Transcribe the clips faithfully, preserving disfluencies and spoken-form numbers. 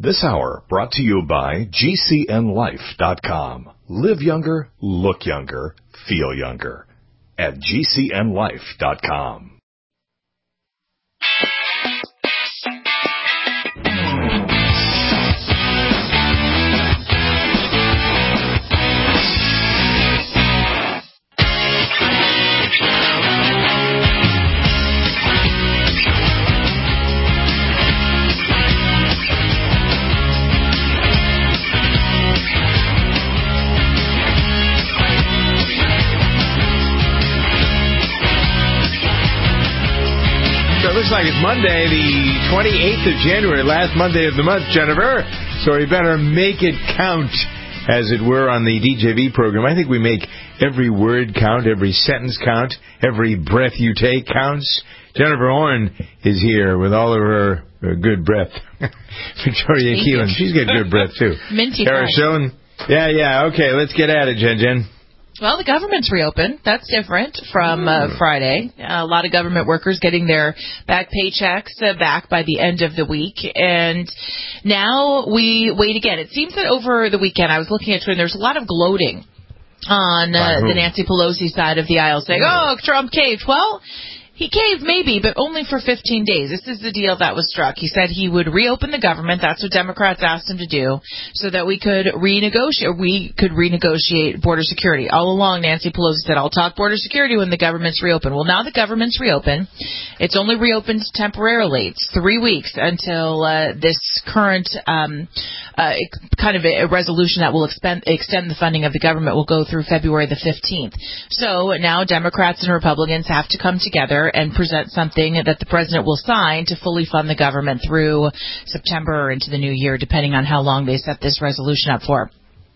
This hour brought to you by G C N life dot com. Live younger, look younger, feel younger at G C N life dot com. Looks like it's Monday, the twenty-eighth of January, last Monday of the month, Jennifer. So we better make it count, as it were, on the D J V program. I think we make every word count, every sentence count, every breath you take counts. Jennifer Horn is here with all of her, her good breath. Victoria Keelan, she's got good breath, too. Minty Kara Schoen. Yeah, yeah, okay, let's get at it, Jen Jen. Well, the government's reopened. That's different from uh, Friday. Uh, a lot of government workers getting their back paychecks uh, back by the end of the week. And now we wait again. It seems that over the weekend, I was looking at Twitter, and there's a lot of gloating on uh, the Nancy Pelosi side of the aisle saying, oh, Trump caved. Well, he caved maybe, but only for fifteen days. This is the deal that was struck. He said he would reopen the government. That's what Democrats asked him to do, so that we could renegotiate. We could renegotiate border security. All along, Nancy Pelosi said, "I'll talk border security when the government's reopened." Well, now the government's reopened. It's only reopened temporarily. It's three weeks until uh, this current um, uh, kind of a resolution that will expend, extend the funding of the government will go through February the fifteenth. So now Democrats and Republicans have to come together and present something that the president will sign to fully fund the government through September or into the new year, depending on how long they set this resolution up for.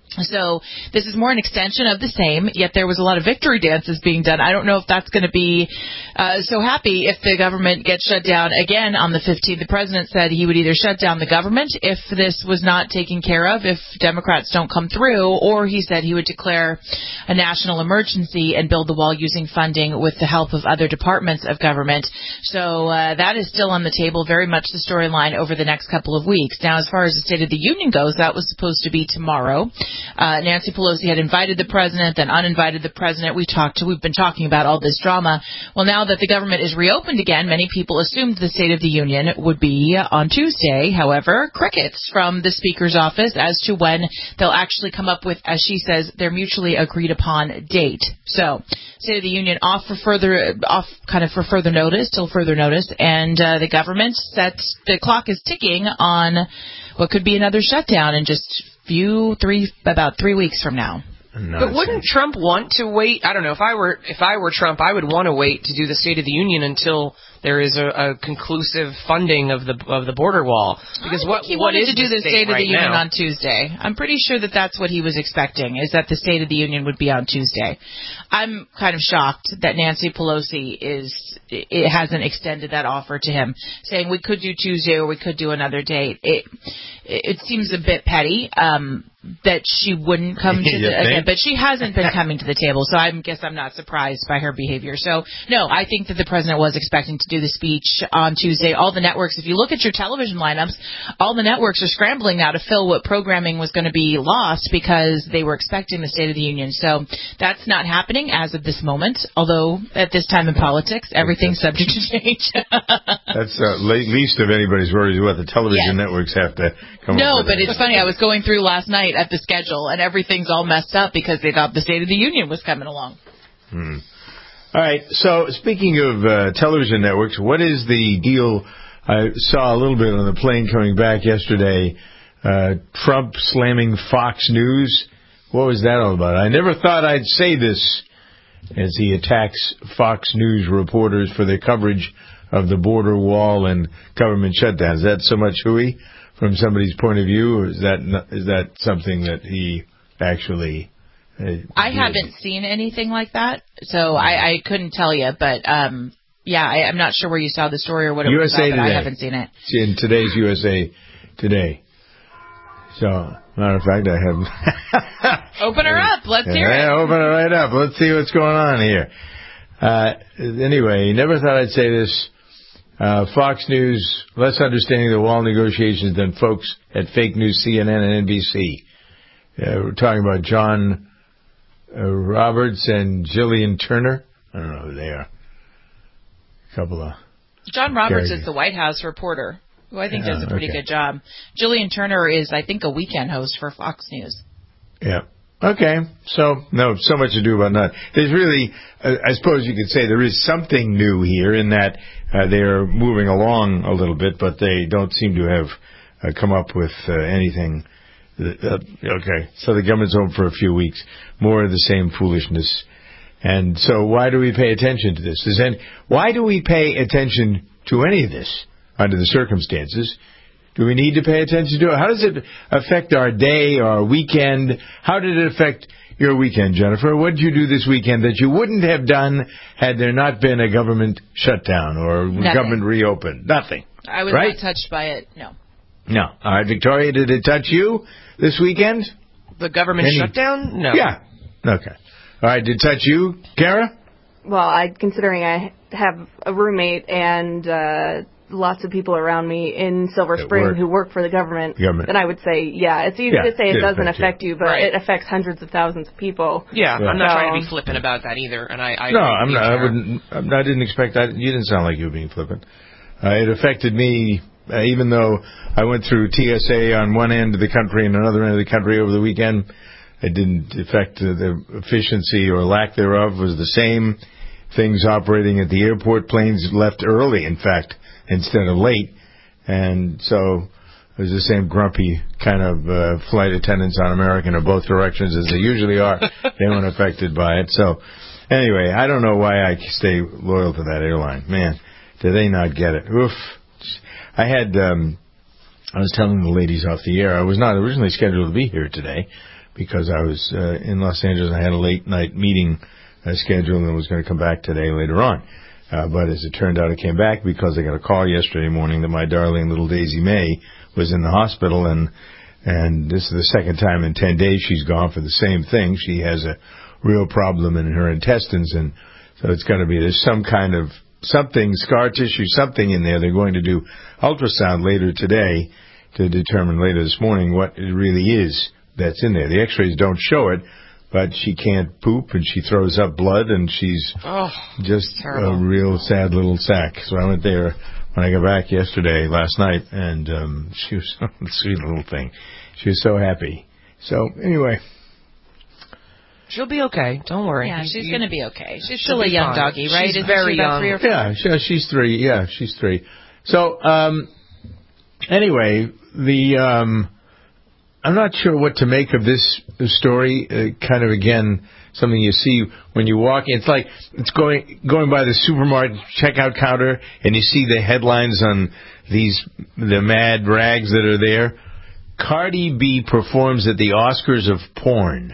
So this is more an extension of the same, yet there was a lot of victory dances being done. I don't know if that's going to be uh, so happy if the government gets shut down again on the fifteenth. The president said he would either shut down the government if this was not taken care of, if Democrats don't come through, or he said he would declare a national emergency and build the wall using funding with the help of other departments of government. So uh, that is still on the table, very much the storyline over the next couple of weeks. Now, as far as the State of the Union goes, that was supposed to be tomorrow. Uh, Nancy Pelosi had invited the president, then uninvited the president. We talked, we've been talking about all this drama. Well, now that the government is reopened again, many people assumed the State of the Union would be on Tuesday. However, crickets from the Speaker's office as to when they'll actually come up with, as she says, their mutually agreed upon date. So, State of the Union off for further, off kind of for further notice, till further notice, and uh, the government set, the clock is ticking on what could be another shutdown in just few three about three weeks from now. No, but wouldn't Trump want to wait? I don't know. If I were if I were Trump, I would want to wait to do the State of the Union until there is a, a conclusive funding of the of the border wall. Because I what think he what wanted is to do the state State of right the Union now? on Tuesday. I'm pretty sure that that's what he was expecting, is that the State of the Union would be on Tuesday. I'm kind of shocked that Nancy Pelosi is it hasn't extended that offer to him, saying we could do Tuesday or we could do another date. It it seems a bit petty. Um, that she wouldn't come to the again, but she hasn't been coming to the table, so I guess I'm not surprised by her behavior. So, no, I think that the president was expecting to do the speech on Tuesday. All the networks, if you look at your television lineups, all the networks are scrambling now to fill what programming was going to be lost because they were expecting the State of the Union. So that's not happening as of this moment, although at this time in politics, everything's subject to change. That's uh, least of anybody's worries what the television yes. networks have to come no, up with. No, but it's funny. I was going through last night at the schedule, and everything's all messed up because they thought the State of the Union was coming along. Hmm. All right, so speaking of uh, television networks, what is the deal? I saw a little bit on the plane coming back yesterday, uh, Trump slamming Fox News. What was that all about? I never thought I'd say this as he attacks Fox News reporters for their coverage of the border wall and government shutdown. Is that so much hooey from somebody's point of view, or is that not, is that something that he actually uh, I did? haven't seen anything like that, so I, I couldn't tell you. But um, yeah, I, I'm not sure where you saw the story or what it U S A was about, but Today. I haven't seen it. It's in today's U S A Today. So, matter of fact, I have... Open her up. Let's hear yeah, it. Open her right up. Let's see what's going on here. Uh, anyway, never thought I'd say this. Uh, Fox News, less understanding of the wall negotiations than folks at fake news C N N and N B C. Uh, we're talking about John uh, Roberts and Jillian Turner. I don't know who they are. A couple of... John Roberts is the White House reporter, who I think Yeah, does a pretty okay. good job. Jillian Turner is, I think, a weekend host for Fox News. Yeah. Okay. So, no, so much to do about that. There's really, uh, I suppose you could say there is something new here in that uh, they're moving along a little bit, but they don't seem to have uh, come up with uh, anything. That, uh, okay. So the government's home for a few weeks. More of the same foolishness. And so why do we pay attention to this? Is any, why do we pay attention to any of this under the circumstances? Do we need to pay attention to it? How does it affect our day, our weekend? How did it affect your weekend, Jennifer? What did you do this weekend that you wouldn't have done had there not been a government shutdown or Nothing. government reopened? Nothing. I was right? not touched by it, no. No. All right, Victoria, did it touch you this weekend? The government Any- shutdown? No. Yeah. Okay. All right, did it touch you, Kara? Well, I considering I have a roommate and uh, lots of people around me in Silver At Spring work. who work for the government, Government. then I would say, yeah, it's easy Yeah, to say it it doesn't affects affect you. you, but Right. it affects hundreds of thousands of people. Yeah, Yeah. I'm not So- trying to be flippant about that either. And I, I No, agree I'm with you, not. I Tara. wouldn't. I'm- I didn't expect that. You didn't sound like you were being flippant. Uh, it affected me, uh, even though I went through T S A on one end of the country and another end of the country over the weekend. It didn't affect uh, the efficiency or lack thereof. It was the same. Things operating at the airport. Planes left early, in fact, instead of late, and so it was the same grumpy kind of uh, flight attendants on American in both directions as they usually are. They weren't affected by it. So anyway, I don't know why I stay loyal to that airline. Man, did they not get it? Oof. I had, um, I was telling the ladies off the air, I was not originally scheduled to be here today because I was uh, in Los Angeles. I had a late night meeting uh, scheduled and was going to come back today later on. Uh, but as it turned out, I came back because I got a call yesterday morning that my darling little Daisy May was in the hospital, and and this is the second time in ten days she's gone for the same thing. She has a real problem in her intestines, and so it's going to be, there's some kind of something, scar tissue, something in there. They're going to do ultrasound later today to determine later this morning what it really is that's in there. The x-rays don't show it, but she can't poop, and she throws up blood, and she's Oh, just terrible. a real sad little sack. So I went there when I got back yesterday, last night, and um, she was a sweet little thing. She was so happy. So anyway, she'll be okay. Don't worry. Yeah, You- she's you- going to be okay. She's she'll still a be young fine. doggy, right? She's Isn't very she about young. three or four? yeah, she, she's three. Yeah, she's three. So um, anyway, the um, I'm not sure what to make of this story. Uh, kind of again, something you see when you walk. It's like it's going going by the supermarket checkout counter, and you see the headlines on these the mad rags that are there. Cardi B performs at the Oscars of porn.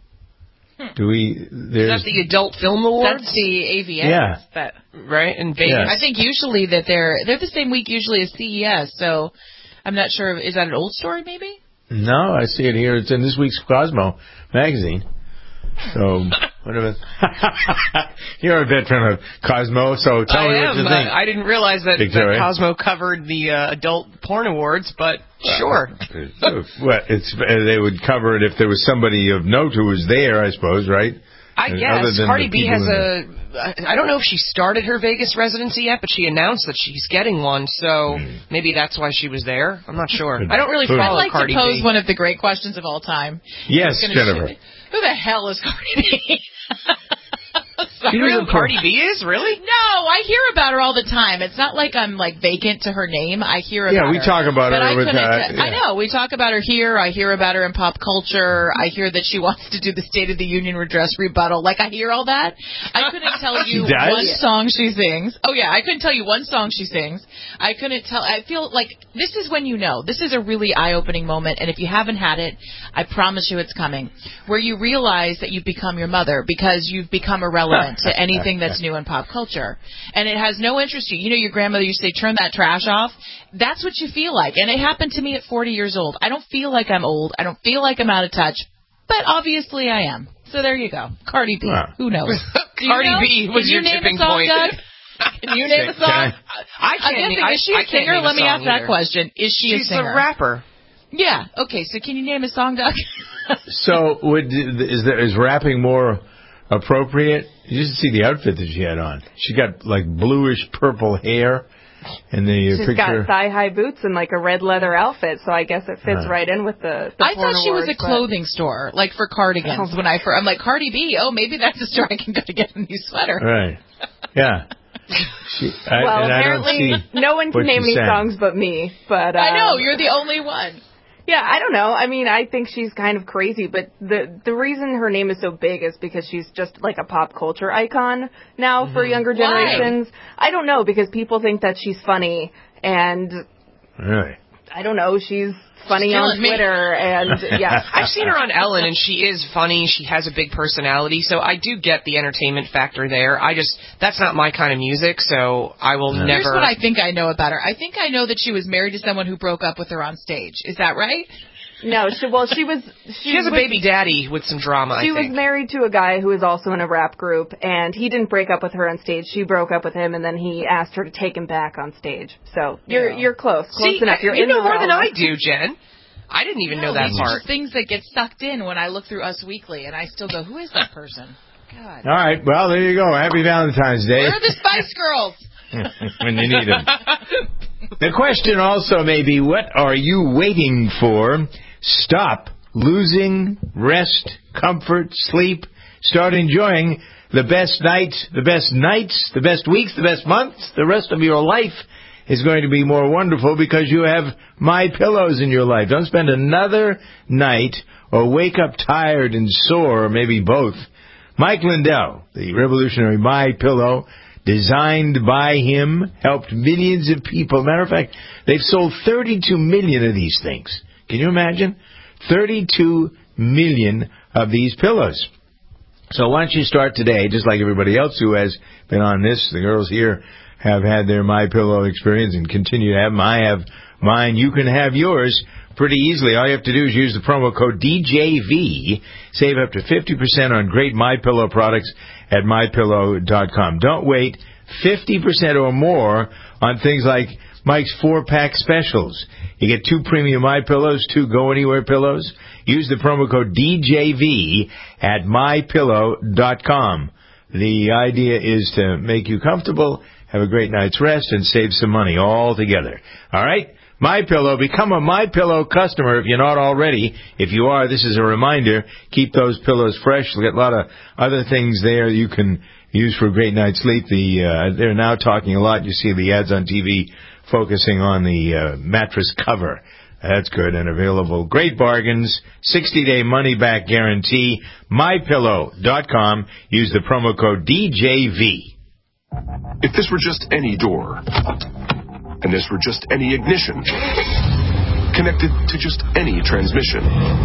Do we? Is There's that the Adult Film Awards? That's the A V N. Yeah. That, Right? In Vegas? Yeah. I think usually that they're they're the same week usually as C E S, so I'm not sure. Is that an old story maybe? No, I see it here. It's in this week's Cosmo magazine. So, whatever. You're a veteran of Cosmo, so tell I me am. what you uh, think. I didn't realize that, that Victoria? Cosmo covered the uh, Adult Porn Awards, but sure. Well, it's uh, they would cover it if there was somebody of note who was there, I suppose, right? I And guess other than Cardi the B people has in a. I don't know if she started her Vegas residency yet, but she announced that she's getting one, so maybe that's why she was there. I'm not sure. I don't really Could be. I'd follow like Cardi to pose B. one of the great questions of all time. Yes, Gonna Jennifer. shoot- Who the hell is Cardi B? You know who Cardi B is? Really? No, I hear about her all the time. It's not like I'm like vacant to her name. I hear about Yeah, her. we talk about but her I with, couldn't- uh, I yeah. know. We talk about her here. I hear about her in pop culture. I hear that she wants to do the State of the Union redress rebuttal. Like, I hear all that. I couldn't tell you She does? one song she sings. Oh, yeah, I couldn't tell you one song she sings. I couldn't tell. I feel like this is when you know. This is a really eye-opening moment, and if you haven't had it, I promise you it's coming, where you realize that you've become your mother because you've become irrelevant to anything that's new in pop culture. And it has no interest to you. You know, your grandmother used to say, turn that trash off. That's what you feel like. And it happened to me at forty years old. I don't feel like I'm old. I don't feel like I'm out of touch. But obviously I am. So there you go. Cardi B. Wow. Who knows? Do you Cardi know? B was Can you your name tipping a song, point. Doug? Can you name a song? Can I can't. I'm guessing, I, is she a I can't singer? name a Let me song ask that either. question. Is she She's a singer? a rapper. Yeah. Okay. So can you name a song, Doug? So, would is there is rapping more appropriate? You just see the outfit that she had on. She got like bluish purple hair, and the She's picture. got thigh-high boots and like a red leather outfit, so I guess it fits Huh. right in with the. the I porn thought she was awards, a clothing store, like for cardigans. Oh. When I first, I'm like Cardi B. Oh, maybe that's a store I can go to get a new sweater. Right. Yeah. She, I, Well, and I don't apparently see no one can what name she any sang. songs but me. But um, I know you're the only one. Yeah, I don't know. I mean, I think she's kind of crazy, but the the reason her name is so big is because she's just like a pop culture icon now mm-hmm. for younger generations. Why? I don't know, because people think that she's funny, and Really? I don't know, she's funny She's on killing me. Twitter, and yeah. I've seen her on Ellen, and she is funny. She has a big personality, so I do get the entertainment factor there. I just, that's not my kind of music, so I will No. never... Here's what I think I know about her. I think I know that she was married to someone who broke up with her on stage. Is that right? No, she, well, she was... She, She has a was, baby daddy with some drama, She I was think. married to a guy who was also in a rap group, and he didn't break up with her on stage. She broke up with him, and then he asked her to take him back on stage. So you're Yeah. you're close, close See, enough. You're you in know the more than realm. I do, Jen. I didn't even No, know that these are part. just things that get sucked in when I look through Us Weekly, and I still go, who is that person? God. All right. Well, there you go. Happy Valentine's Day. Where are the Spice Girls? When you need them. The question also may be, what are you waiting for? Stop losing rest, comfort, sleep. Start enjoying the best nights, the best nights, the best weeks, the best months. The rest of your life is going to be more wonderful because you have My Pillows in your life. Don't spend another night or wake up tired and sore, or maybe both. Mike Lindell, the revolutionary My Pillow, designed by him, helped millions of people. Matter of fact, they've sold thirty-two million of these things. Can you imagine? thirty-two million of these pillows. So why don't you start today, just like everybody else who has been on this. The girls here have had their My Pillow experience and continue to have them. I have mine. You can have yours pretty easily. All you have to do is use the promo code D J V. Save up to fifty percent on great My Pillow products at my pillow dot com. Don't wait. fifty percent or more on things like Mike's four-pack specials. You get two premium My Pillows, two Go Anywhere pillows. Use the promo code D J V at my pillow dot com. The idea is to make you comfortable, have a great night's rest, and save some money all together. All right? My Pillow. Become a My Pillow customer if you're not already. If you are, this is a reminder. Keep those pillows fresh. We've got a lot of other things there you can use for a great night's sleep. The uh, they're now talking a lot. You see the ads on T V focusing on the uh, mattress cover. That's good and available. Great bargains. sixty-day money-back guarantee. my pillow dot com. Use the promo code D J V. If this were just any door, and this were just any ignition, connected to just any transmission,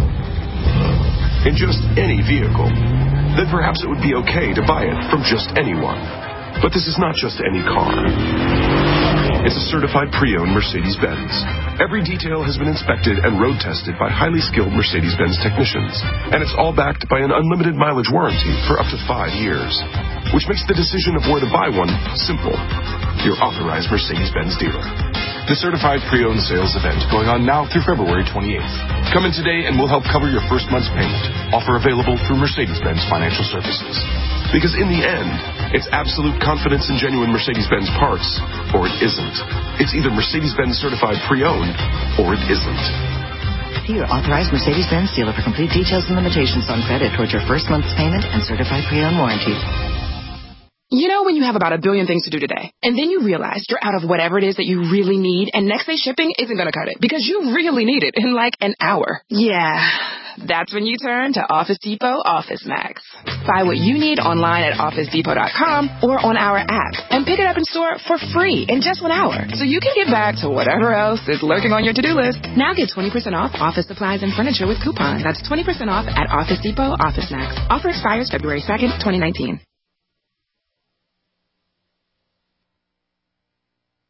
in just any vehicle, then perhaps it would be okay to buy it from just anyone. But this is not just any car. It's a certified pre-owned Mercedes-Benz. Every detail has been inspected and road tested by highly skilled Mercedes-Benz technicians. And it's all backed by an unlimited mileage warranty for up to five years. Which makes the decision of where to buy one simple. Your authorized Mercedes-Benz dealer. The certified pre-owned sales event going on now through February twenty-eighth. Come in today and we'll help cover your first month's payment. Offer available through Mercedes-Benz Financial Services. Because in the end, it's absolute confidence in genuine Mercedes-Benz parts, or it isn't. It's either Mercedes-Benz certified pre-owned, or it isn't. See your authorized Mercedes-Benz dealer for complete details and limitations on credit towards your first month's payment and certified pre-owned warranty. You know when you have about a billion things to do today, and then you realize you're out of whatever it is that you really need, and next day shipping isn't going to cut it because you really need it in like an hour. Yeah, that's when you turn to Office Depot Office Max. Buy what you need online at office depot dot com or on our app, and pick it up in store for free in just one hour, so you can get back to whatever else is lurking on your to-do list. Now get twenty percent off office supplies and furniture with coupons. That's twenty percent off at Office Depot Office Max. Offer expires February second, twenty nineteen.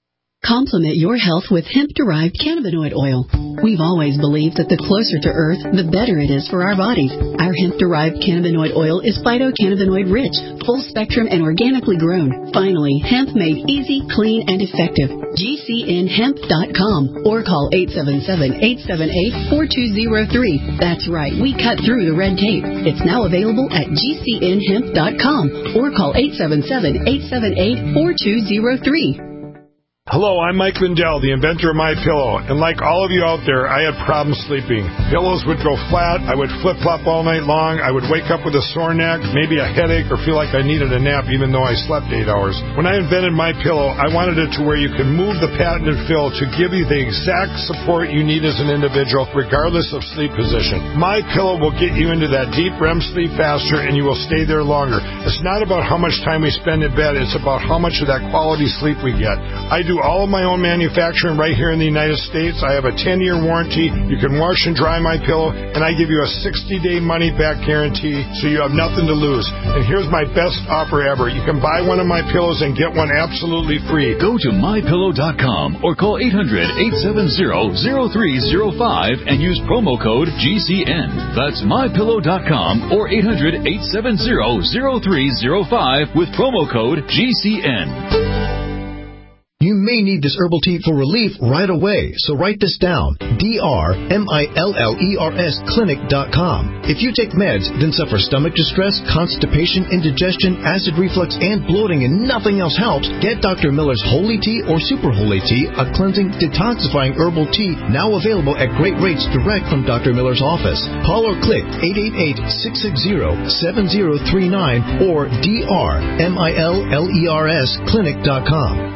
Complement your health with hemp-derived cannabinoid oil. We've always believed that the closer to Earth, the better it is for our bodies. Our hemp-derived cannabinoid oil is phytocannabinoid-rich, full-spectrum, and organically grown. Finally, hemp made easy, clean, and effective. G C N hemp dot com or call eight seven seven, eight seven eight, four two zero three. That's right, we cut through the red tape. It's now available at G C N hemp dot com or call eight seven seven, eight seven eight, four two zero three. Hello, I'm Mike Lindell, the inventor of MyPillow, and like all of you out there, I had problems sleeping. Pillows would go flat, I would flip-flop all night long, I would wake up with a sore neck, maybe a headache, or feel like I needed a nap even though I slept eight hours. When I invented MyPillow, I wanted it to where you can move the patented fill to give you the exact support you need as an individual, regardless of sleep position. MyPillow will get you into that deep R E M sleep faster, and you will stay there longer. It's not about how much time we spend in bed, it's about how much of that quality sleep we get. I do all of my own manufacturing right here in the United States. I have a ten-year warranty. You can wash and dry my pillow, and I give you a sixty-day money-back guarantee, so you have nothing to lose. And here's my best offer ever. You can buy one of my pillows and get one absolutely free. Go to my pillow dot com or call eight hundred, eight seven zero, zero three zero five and use promo code G C N. That's my pillow dot com or eight hundred, eight seven zero, zero three zero five with promo code G C N. You may need this herbal tea for relief right away, so write this down. D R M I L L E R S clinic dot com. If you take meds, then suffer stomach distress, constipation, indigestion, acid reflux, and bloating, and nothing else helps, get Doctor Miller's Holy Tea or Super Holy Tea, a cleansing, detoxifying herbal tea, now available at great rates direct from Doctor Miller's office. Call or click eight eight eight, six six zero, seven zero three nine or D R M I L L E R S clinic dot com.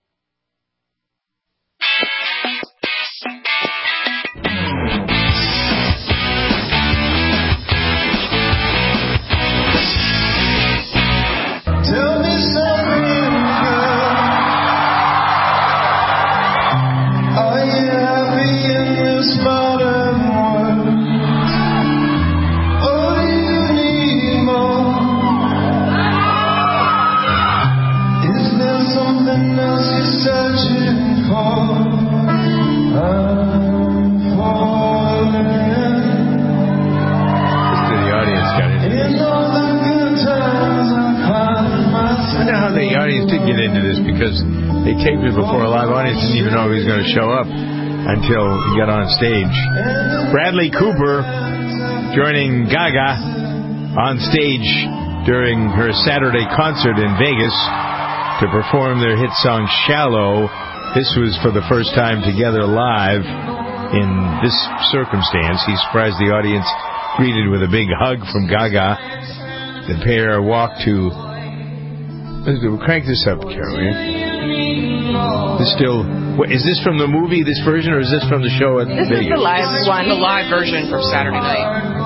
Taped it before a live audience, didn't even know he was going to show up until he got on stage. Bradley Cooper joining Gaga on stage during her Saturday concert in Vegas to perform their hit song Shallow. This was for the first time together live in this circumstance. He surprised the audience, greeted with a big hug from Gaga. The pair walked to... Let's do, crank this up, Carol. This still what, is this from the movie, this version, or is this from the show at This Vegas? is the live this is one. The live version from Saturday night.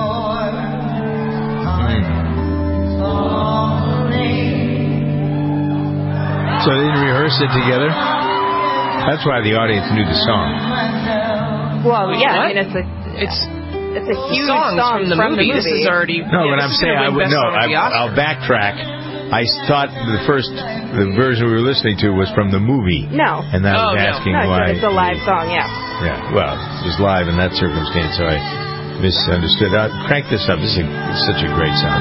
So they didn't rehearse it together? That's why the audience knew the song. Well, yeah, What? I mean it's a It's it's a huge songs song from the, from movie. the movie. This is already No, yeah, but this I'm is saying gonna I win would Best no. Song of I, the Oscar. I'll backtrack. I thought the first the version we were listening to was from the movie. No. And that Oh, was no. asking No, why. it's a live song, yeah. Yeah, well, it was live in that circumstance, so I misunderstood. Uh, crank this up. This is a, it's such a great song.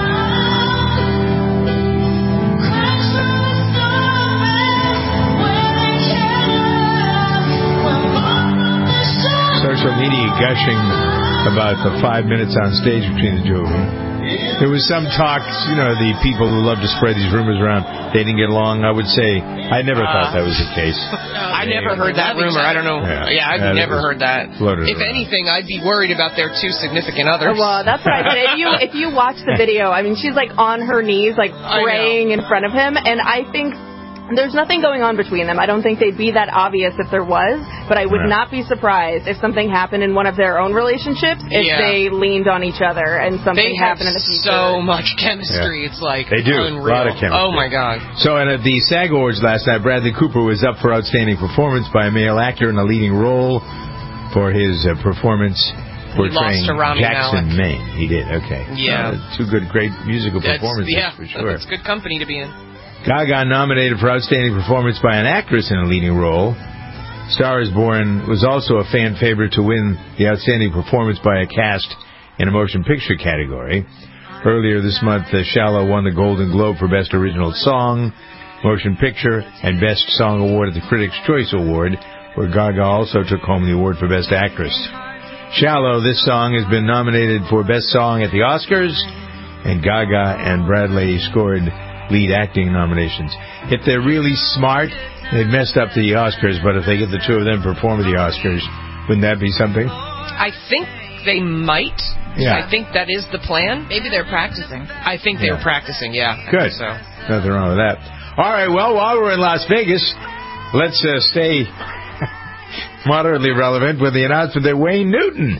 Social media gushing about the five minutes on stage between the two of them. There was some talk, you know, the people who love to spread these rumors around, they didn't get along. I would say, I never uh, thought that was the case. I never heard that rumor. I don't know. Yeah, yeah I've yeah, never heard that. If around. anything, I'd be worried about their two significant others. Well, that's what I said. If you if you watch the video, I mean, she's like on her knees, like praying in front of him, and I think there's nothing going on between them. I don't think they'd be that obvious if there was, but I would yeah. not be surprised if something happened in one of their own relationships if yeah. they leaned on each other and something they happened in the future. So much chemistry, yeah. It's like they do unreal. A lot of chemistry. Oh my God! So, and at the SAG Awards last night, Bradley Cooper was up for outstanding performance by a male actor in a leading role for his uh, performance portraying Jackson Maine. He did. Okay. Yeah. Uh, two good, great musical that's, performances yeah, for sure. That's good company to be in. Gaga nominated for outstanding performance by an actress in a leading role Star is Born was also a fan favorite to win the Outstanding Performance by a Cast in a Motion Picture category. Earlier this month, uh, Shallow won the Golden Globe for Best Original Song, Motion Picture, and Best Song Award at the Critics' Choice Award, where Gaga also took home the award for Best Actress. Shallow, this song has been nominated for Best Song at the Oscars, and Gaga and Bradley scored lead acting nominations. If they're really smart, they've messed up the Oscars, but if they get the two of them perform at the Oscars, wouldn't that be something? I think they might. Yeah. I think that is the plan. Maybe they're practicing. I think they Yeah. were practicing, yeah. I Good. think so. Nothing wrong with that. All right, well, while we're in Las Vegas, let's uh, stay moderately relevant with the announcement that Wayne Newton,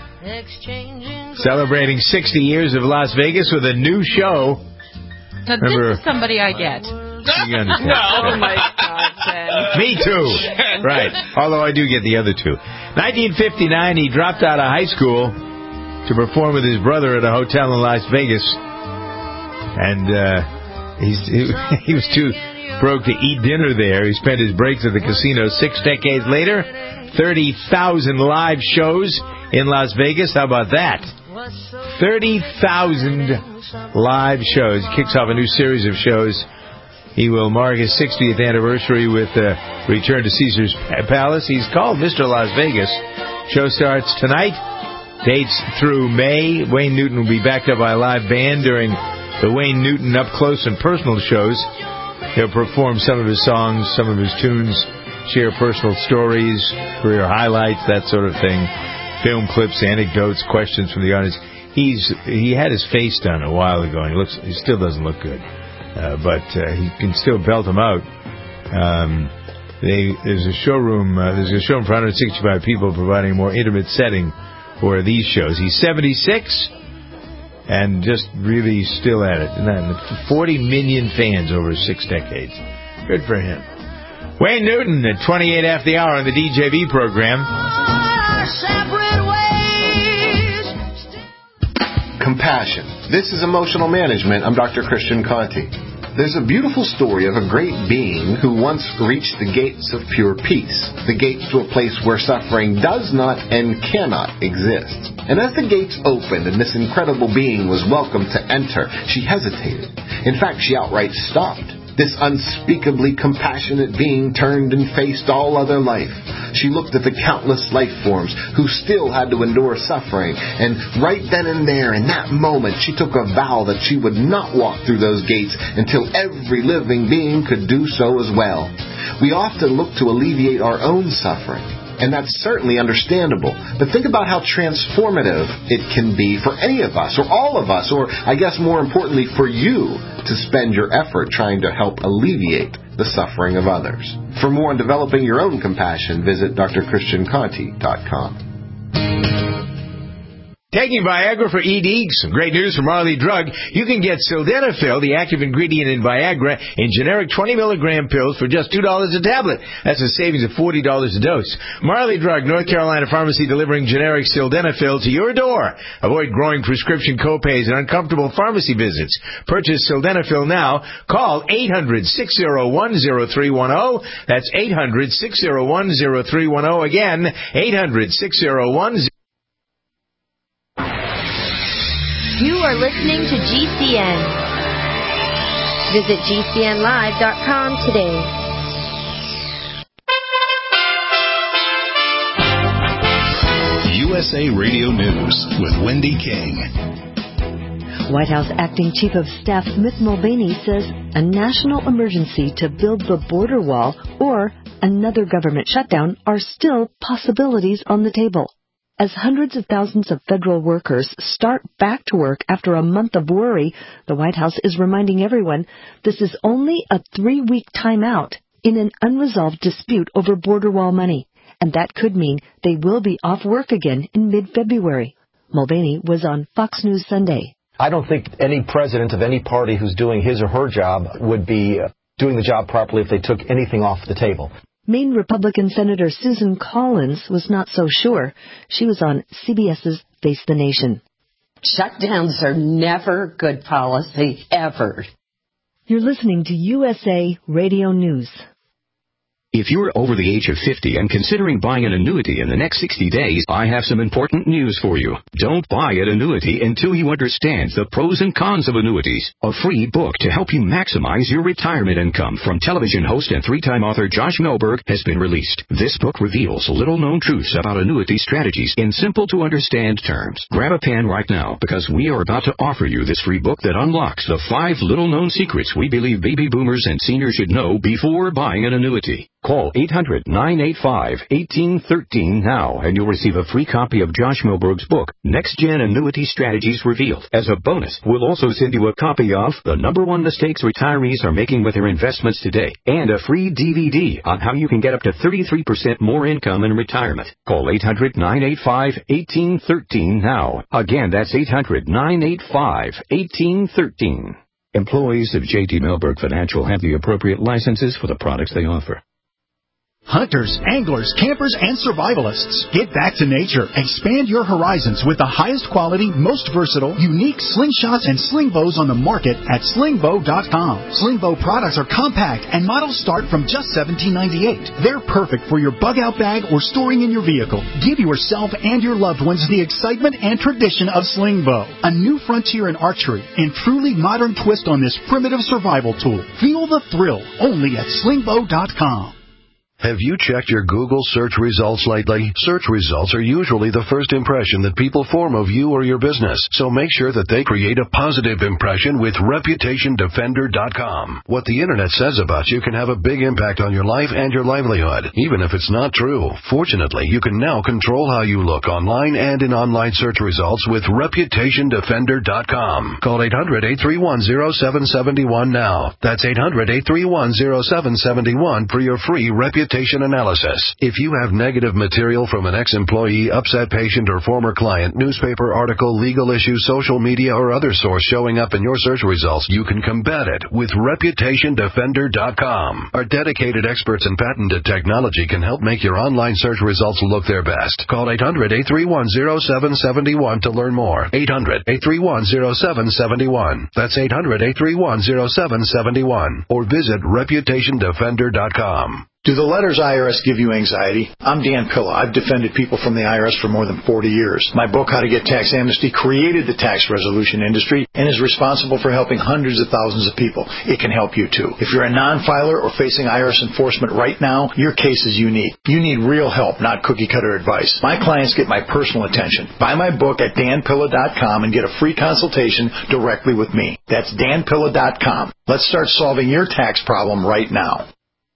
celebrating sixty years of Las Vegas with a new show. Now, Remember, this is somebody I get. you understand. Oh, my God, Jen. Me too. Right. Although I do get the other two. nineteen fifty-nine, he dropped out of high school to perform with his brother at a hotel in Las Vegas. And uh, he's, he, he was too broke to eat dinner there. He spent his breaks at the casino. Six decades later, thirty thousand live shows in Las Vegas. How about that? thirty thousand live shows. He kicks off a new series of shows. He will mark his sixtieth anniversary with a return to Caesars Palace. He's called Mister Las Vegas. Show starts tonight. Dates through May. Wayne Newton will be backed up by a live band during the Wayne Newton Up Close and Personal shows. He'll perform some of his songs, some of his tunes, share personal stories, career highlights, that sort of thing. Film clips, anecdotes, questions from the audience. He's he had his face done a while ago, and he looks he still doesn't look good, uh, but uh, he can still belt them out. Um, they, there's a showroom. Uh, there's a showroom for one hundred sixty-five people, providing a more intimate setting for these shows. He's seventy-six and just really still at it. And forty million fans over six decades. Good for him. Wayne Newton at twenty-eight after the hour on the D J V program. Compassion. This is Emotional Management. I'm Doctor Christian Conti. There's a beautiful story of a great being who once reached the gates of pure peace, the gates to a place where suffering does not and cannot exist. And as the gates opened and this incredible being was welcomed to enter, she hesitated. In fact, she outright stopped. This unspeakably compassionate being turned and faced all other life. She looked at the countless life forms who still had to endure suffering, and right then and there, in that moment, she took a vow that she would not walk through those gates until every living being could do so as well. We often look to alleviate our own suffering, and that's certainly understandable. But think about how transformative it can be for any of us, or all of us, or I guess more importantly for you, to spend your effort trying to help alleviate the suffering of others. For more on developing your own compassion, visit d r christian conti dot com. Taking Viagra for E D, some great news from Marley Drug. You can get Sildenafil, the active ingredient in Viagra, in generic twenty milligram pills for just two dollars a tablet. That's a savings of forty dollars a dose. Marley Drug, North Carolina pharmacy delivering generic Sildenafil to your door. Avoid growing prescription copays and uncomfortable pharmacy visits. Purchase Sildenafil now. Call eight hundred, six oh one, oh three one oh. That's eight hundred, six oh one, oh three one oh. Again, eight hundred, six oh one, oh three one oh. You are listening to G C N. Visit G C N live dot com today. U S A Radio News with Wendy King. White House Acting Chief of Staff Mick Mulvaney says a national emergency to build the border wall or another government shutdown are still possibilities on the table. As hundreds of thousands of federal workers start back to work after a month of worry, the White House is reminding everyone this is only a three-week timeout in an unresolved dispute over border wall money, and that could mean they will be off work again in mid-February. Mulvaney was on Fox News Sunday. I don't think any president of any party who's doing his or her job would be doing the job properly if they took anything off the table. Maine Republican Senator Susan Collins was not so sure. She was on CBS's Face the Nation. Shutdowns are never good policy, ever. You're listening to U S A Radio News. If you're over the age of fifty and considering buying an annuity in the next sixty days, I have some important news for you. Don't buy an annuity until you understand the pros and cons of annuities. A free book to help you maximize your retirement income from television host and three-time author Josh Melberg has been released. This book reveals little-known truths about annuity strategies in simple-to-understand terms. Grab a pen right now because we are about to offer you this free book that unlocks the five little-known secrets we believe baby boomers and seniors should know before buying an annuity. Call eight hundred, nine eight five, one eight one three now and you'll receive a free copy of Josh Melberg's book, Next Gen Annuity Strategies Revealed. As a bonus, we'll also send you a copy of The Number One Mistakes Retirees Are Making with Their Investments Today and a free D V D on how you can get up to thirty-three percent more income in retirement. Call eight hundred, nine eight five, one eight one three now. Again, that's eight hundred, nine eight five, one eight one three. Employees of J T Melberg Financial have the appropriate licenses for the products they offer. Hunters, anglers, campers, and survivalists. Get back to nature. Expand your horizons with the highest quality, most versatile, unique slingshots and sling bows on the market at sling bow dot com. Sling bow products are compact and models start from just seventeen ninety-eight. They're perfect for your bug-out bag or storing in your vehicle. Give yourself and your loved ones the excitement and tradition of sling bow. A new frontier in archery and truly modern twist on this primitive survival tool. Feel the thrill only at sling bow dot com. Have you checked your Google search results lately? Search results are usually the first impression that people form of you or your business, so make sure that they create a positive impression with reputation defender dot com. What the internet says about you can have a big impact on your life and your livelihood, even if it's not true. Fortunately, you can now control how you look online and in online search results with reputation defender dot com. Call eight hundred, eight three one, zero seven seven one now. That's eight hundred, eight three one, zero seven seven one for your free reputation analysis. If you have negative material from an ex-employee, upset patient, or former client, newspaper article, legal issue, social media, or other source showing up in your search results, you can combat it with reputation defender dot com. Our dedicated experts and patented technology can help make your online search results look their best. Call eight hundred, eight three one, zero seven seven one to learn more. eight hundred, eight three one, zero seven seven one. That's eight hundred, eight three one, zero seven seven one. Or visit reputation defender dot com. Do the letters I R S give you anxiety? I'm Dan Pilla. I've defended people from the I R S for more than forty years. My book, How to Get Tax Amnesty, created the tax resolution industry and is responsible for helping hundreds of thousands of people. It can help you too. If you're a non-filer or facing I R S enforcement right now, your case is unique. You need real help, not cookie-cutter advice. My clients get my personal attention. Buy my book at dan pilla dot com and get a free consultation directly with me. That's dan pilla dot com. Let's start solving your tax problem right now.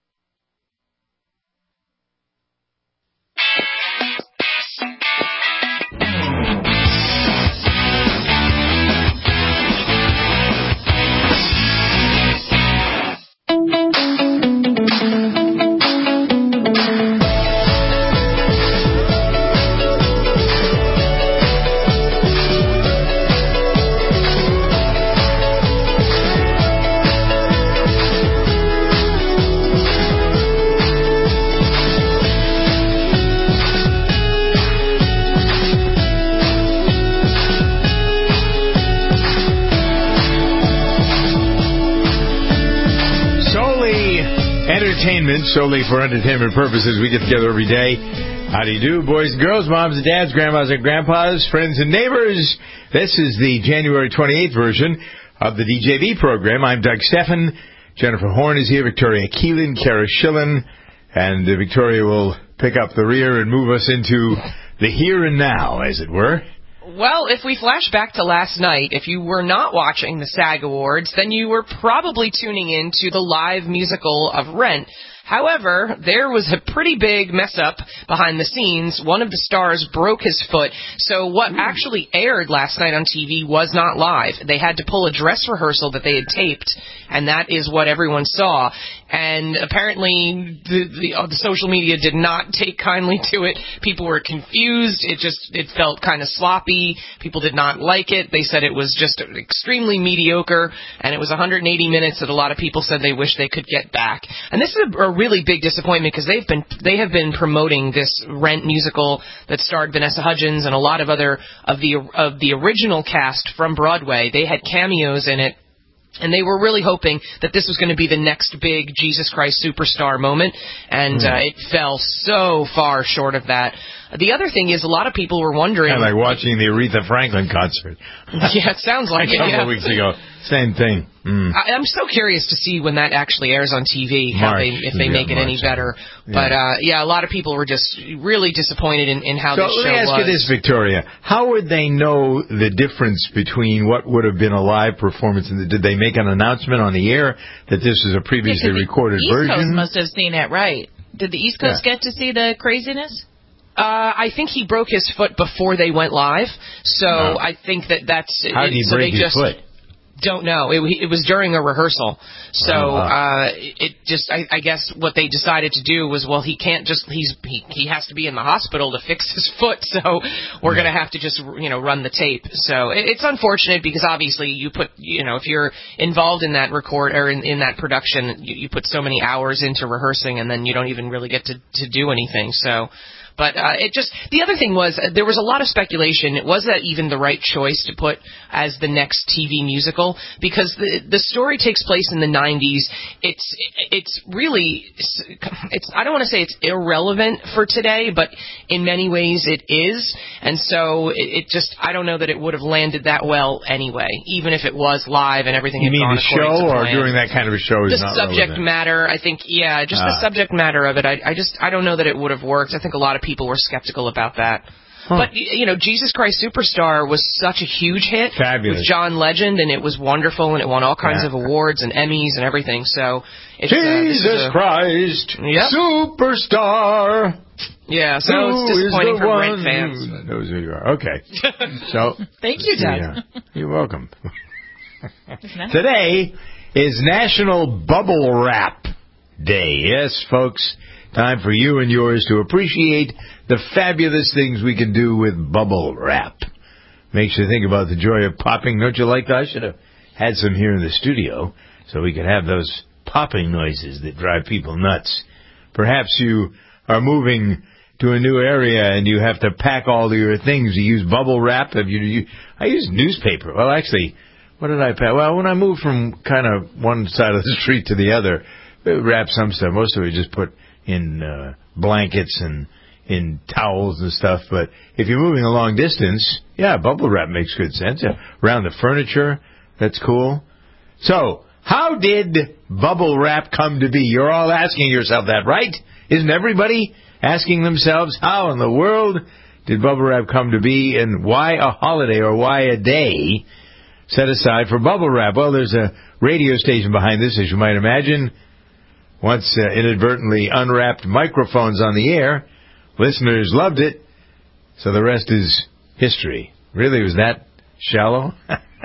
Entertainment, solely for entertainment purposes. We get together every day. How do you do, boys and girls, moms and dads, grandmas and grandpas, friends and neighbors? This is the January twenty-eighth version of the D J V program. I'm Doug Steffen. Jennifer Horn is here, Victoria Keelan, Kara Schillen, and uh, Victoria will pick up the rear and move us into the here and now, as it were. Well, if we flash back to last night, if you were not watching the SAG Awards, then you were probably tuning in to the live musical of Rent. However, there was a pretty big mess up behind the scenes. One of the stars broke his foot, so what actually aired last night on T V was not live. They had to pull a dress rehearsal that they had taped, and that is what everyone saw. And apparently the, the, uh, the social media did not take kindly to it. People were confused. It just it felt kind of sloppy. People did not like it. They said it was just extremely mediocre, and it was one hundred eighty minutes that a lot of people said they wish they could get back. And this is a, a really big disappointment because they've been they have been promoting this Rent musical that starred Vanessa Hudgens and a lot of other of the of the original cast from Broadway. They had cameos in it. And they were really hoping that this was going to be the next big Jesus Christ Superstar moment, and Mm. uh, it fell so far short of that. The other thing is, a lot of people were wondering... Kind of like watching the Aretha Franklin concert. Yeah, it sounds like a it, couple yeah. of weeks ago. Same thing. Mm. I, I'm so curious to see when that actually airs on T V, how March. they if they Yeah, make it any March. better. Yeah. But uh, yeah, a lot of people were just really disappointed in, in how So this let show me ask was. you this, Victoria. How would they know the difference between what would have been a live performance and the, did they make an announcement on the air that this is a previously Yeah, 'cause recorded the East version? Coast must have seen it right. Did the East Coast Yeah. get to see the craziness? Uh, I think he broke his foot before they went live, so Oh. I think that that's. How did he so break they his just, foot? Don't know. It, it was during a rehearsal, so Oh, wow. uh, it just. I, I guess what they decided to do was, well, he can't just. He's he, he has to be in the hospital to fix his foot, so we're Yeah. gonna have to just you know run the tape. So it, it's unfortunate because obviously you put you know if you're involved in that record or in, in that production, you, you put so many hours into rehearsing, and then you don't even really get to to do anything. So. But uh, it just the other thing was uh, there was a lot of speculation. Was that even the right choice to put as the next T V musical? Because the the story takes place in the nineties. It's it's really it's I don't want to say it's irrelevant for today, but in many ways it is. And so it, it just I don't know that it would have landed that well anyway, even if it was live and everything You had mean gone the according show to or plan. doing that kind of a show is The not subject relevant? matter, I think, yeah, just Ah. the subject matter of it. I, I just, I don't know that it would have worked. I think a lot of people were skeptical about that. Huh. But, y- you know, Jesus Christ Superstar was such a huge hit Fabulous. with John Legend, and it was wonderful, and it won all kinds Yeah. of awards and Emmys and everything. So, it's, uh, this Jesus is a, Christ, Yep. Superstar. Yeah, so Who it's is disappointing the for one Rent fans. who knows who you are. Okay. So, Thank you, Doug. yeah, you're welcome. Today is National Bubble Wrap Day. Yes, folks, time for you and yours to appreciate the fabulous things we can do with bubble wrap. Makes you think about the joy of popping. Don't you like that? I should have had some here in the studio so we could have those popping noises that drive people nuts. Perhaps you are moving to a new area and you have to pack all of your things. You use bubble wrap. Have you, you, I use newspaper. Well, actually, what did I pack? Well, when I moved from kind of one side of the street to the other, we wrap some stuff. Most of it we just put in uh, blankets and in towels and stuff. But if you're moving a long distance, yeah, bubble wrap makes good sense. Yeah. Around the furniture, that's cool. So, how did bubble wrap come to be? You're all asking yourself that, right? Isn't everybody asking themselves, how in the world did bubble wrap come to be, and why a holiday or why a day set aside for bubble wrap? Well, there's a radio station behind this, as you might imagine. Once uh, inadvertently unwrapped microphones on the air, listeners loved it, so the rest is history. Really, was that shallow?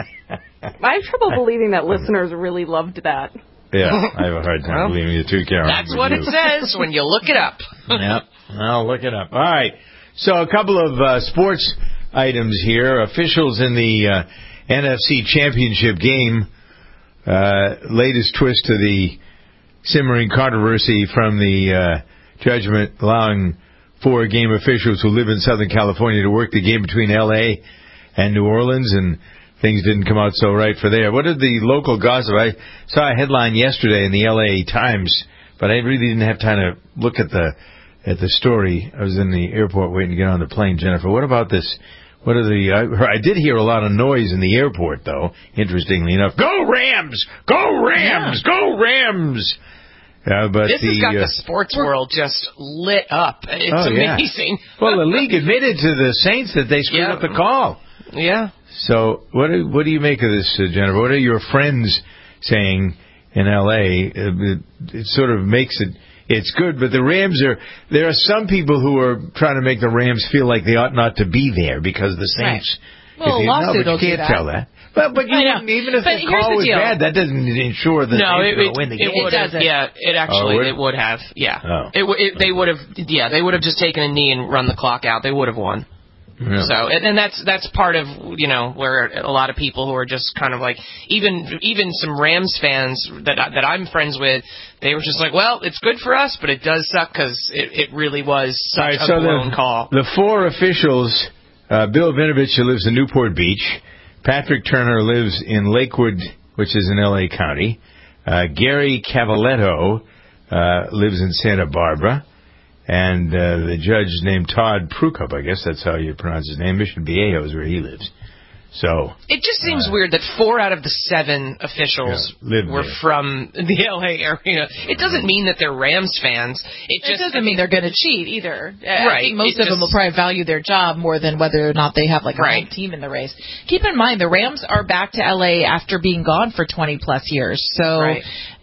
I have trouble believing that listeners really loved that. Yeah, I have a hard time Well, believing it too, Karen. That's but what you. it says when you look it up. Yep, I'll look it up. All right, so a couple of uh, sports items here. Officials in the uh, N F C Championship game, uh, latest twist to the simmering controversy from the uh, judgment allowing four game officials who live in Southern California to work the game between L A and New Orleans, and things didn't come out so right for there. What did the local gossip? I saw a headline yesterday in the L A Times, but I really didn't have time to look at the at the story. I was in the airport waiting to get on the plane, Jennifer. What about this? What are the? I, I did hear a lot of noise in the airport, though. Interestingly enough, go Rams! Go Rams! Yeah. Go Rams! Uh, but This the, has got uh, the sports world just lit up. It's oh, yeah. amazing. Well, the league admitted to the Saints that they screwed Yeah. up the call. Yeah. So, what do, what do you make of this, uh, Jennifer? What are your friends saying in L A? Uh, it, it sort of makes it, it's good, but the Rams are, there are some people who are trying to make the Rams feel like they ought not to be there because the Saints. Right. Well, if you, a lawsuit no, but you will do can't that. tell that. But, but you I know. wouldn't, even if But the here's call the was deal. bad, that doesn't ensure that No, they're it, going it, to win the it game. would have. doesn't. Yeah, it actually Oh, would it would have. Yeah, Oh. it, w- it they would have. Yeah, they would have just taken a knee and run the clock out. They would have won. Yeah. So, and, and that's that's part of you know where a lot of people who are just kind of like even even some Rams fans that I- that I'm friends with, they were just like, well, it's good for us, but it does suck because it, it really was such All right, a so blown the, call. The four officials, uh, Bill Vinovich, who lives in Newport Beach, Patrick Turner lives in Lakewood, which is in L A County. Uh, Gary Cavaletto uh, lives in Santa Barbara. And uh, the judge named Todd Prukop, I guess that's how you pronounce his name. Mission Viejo is where he lives. So it just seems uh, weird that four out of the seven officials yeah, were there. from the L A area. It doesn't mean that they're Rams fans. It just it doesn't mean they're going to cheat either. I right. think most it of just, them will probably value their job more than whether or not they have like a right. whole team in the race. Keep in mind the Rams are back to L A after being gone for twenty plus years. So right.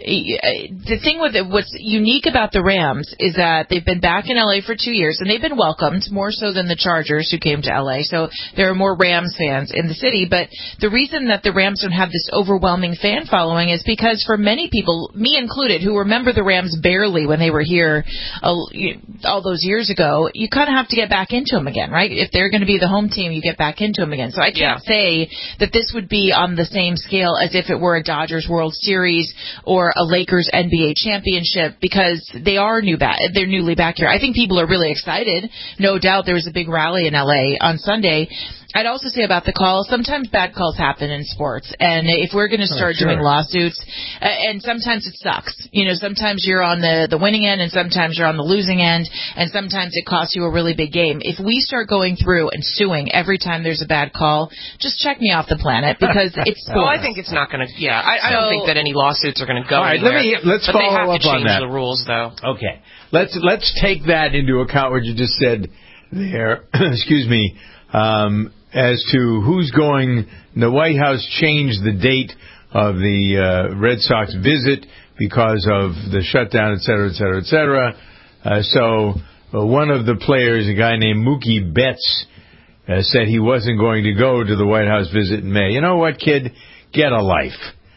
the thing with it, what's unique about the Rams is that they've been back in L A for two years and they've been welcomed more so than the Chargers who came to L A. So there are more Rams fans in the city, but the reason that the Rams don't have this overwhelming fan following is because for many people, me included, who remember the Rams barely when they were here all, all those years ago, you kind of have to get back into them again, right? If they're going to be the home team, you get back into them again. So I can't yeah. say that this would be on the same scale as if it were a Dodgers World Series or a Lakers N B A championship because they are new back, they're newly back here. I think people are really excited. No doubt there was a big rally in L A on Sunday. I'd also say about the call, sometimes bad calls happen in sports. And if we're going to start oh, sure. doing lawsuits, uh, and sometimes it sucks. You know, sometimes you're on the, the winning end and sometimes you're on the losing end, and sometimes it costs you a really big game. If we start going through and suing every time there's a bad call, just check me off the planet because it's sports. Well, I think it's not going to, yeah, I, I so, don't think that any lawsuits are going to go all right, anywhere. Let me, let's but follow they have up to on change that. the rules, though. Okay. Let's, let's take that into account what you just said there. Excuse me. Um, as to who's going, the White House changed the date of the uh, Red Sox visit because of the shutdown, et cetera, et cetera, et cetera. Uh, so uh, one of the players, a guy named Mookie Betts, uh, said he wasn't going to go to the White House visit in May. You know what, kid? Get a life.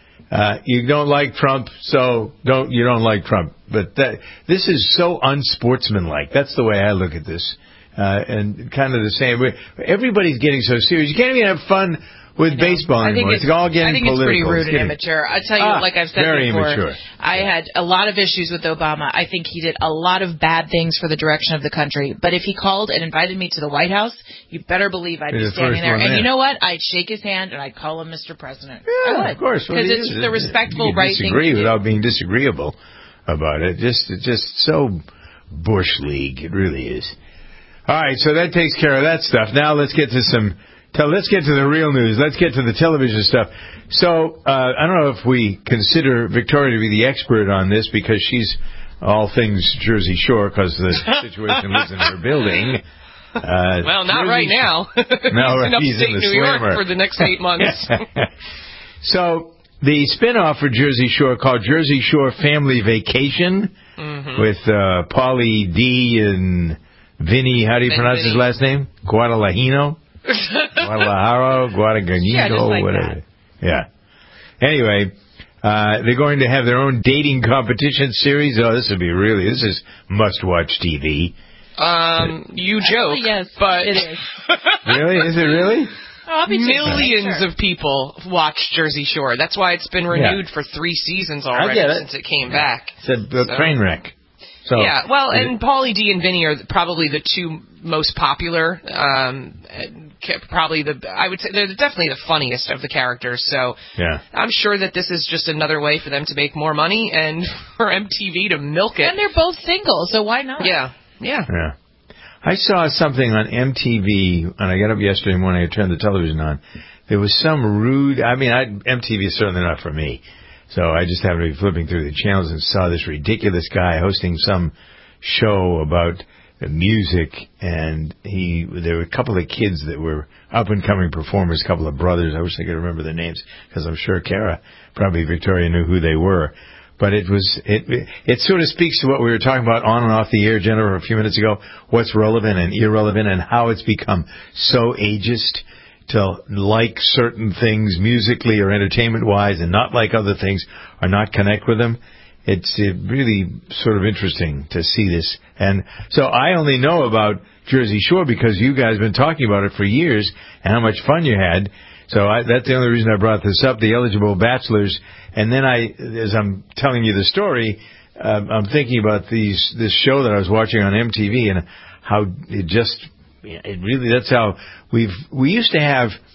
Uh, you don't like Trump, so don't you don't like Trump. But that, this is so unsportsmanlike. That's the way I look at this. Uh, and kind of the same way. Everybody's getting so serious. You can't even have fun with baseball anymore. It's, it's all getting I think political. it's pretty rude it's and immature. I tell you, ah, like I've said very before, immature. I had a lot of issues with Obama. I think he did a lot of bad things for the direction of the country. But if he called and invited me to the White House, you better believe I'd be standing there. And you know what? I'd shake his hand and I'd call him Mister President. Yeah, I would, of course. Because well, it's is. the respectful, right thing to do. Disagree without being disagreeable about it. Just, just so Bush League. It really is. All right, so that takes care of that stuff. Now let's get to some. Tell, let's get to the real news. Let's get to the television stuff. So uh, I don't know if we consider Victoria to be the expert on this because she's all things Jersey Shore because the situation lives in her building. Uh, well, not Jersey right now. No, he's in upstate in New slammer. York for the next eight months. So the spinoff for Jersey Shore called Jersey Shore Family Vacation mm-hmm. with uh, Pauly D and Vinny, how do you ben pronounce Vinny. his last name? Guadalajino? Guadalajaro, Guadagnino, yeah, like whatever. That. Yeah. Anyway, uh, they're going to have their own dating competition series. Oh, this would be really, this is must-watch T V. Um, you joke, yes, but... it is. Really? Is it really? Oh, I'll be Millions sure. of people watch Jersey Shore. That's why it's been renewed yeah. for three seasons already it. since it came back. It's a, a so. train wreck. So, yeah, well, and Pauly D and Vinny are probably the two most popular. Um, probably the I would say they're definitely the funniest of the characters. So yeah. I'm sure that this is just another way for them to make more money and for M T V to milk it. And they're both single, so why not? Yeah, yeah. Yeah. I saw something on M T V, and I got up yesterday morning. I turned the television on. There was some rude. I mean, I, M T V is certainly not for me. So I just happened to be flipping through the channels and saw this ridiculous guy hosting some show about music, and he there were a couple of kids that were up-and-coming performers, a couple of brothers. I wish I could remember their names, because I'm sure Kara, probably Victoria, knew who they were. But it was it it sort of speaks to what we were talking about on and off the air, Jennifer, a few minutes ago, what's relevant and irrelevant, and how it's become so ageist to like certain things musically or entertainment-wise and not like other things or not connect with them. It's it really sort of interesting to see this. And so I only know about Jersey Shore because you guys have been talking about it for years and how much fun you had. So I, that's the only reason I brought this up, the eligible bachelors. And then I, as I'm telling you the story, uh, I'm thinking about these this show that I was watching on M T V and how it just... It really, that's how we've, we used to have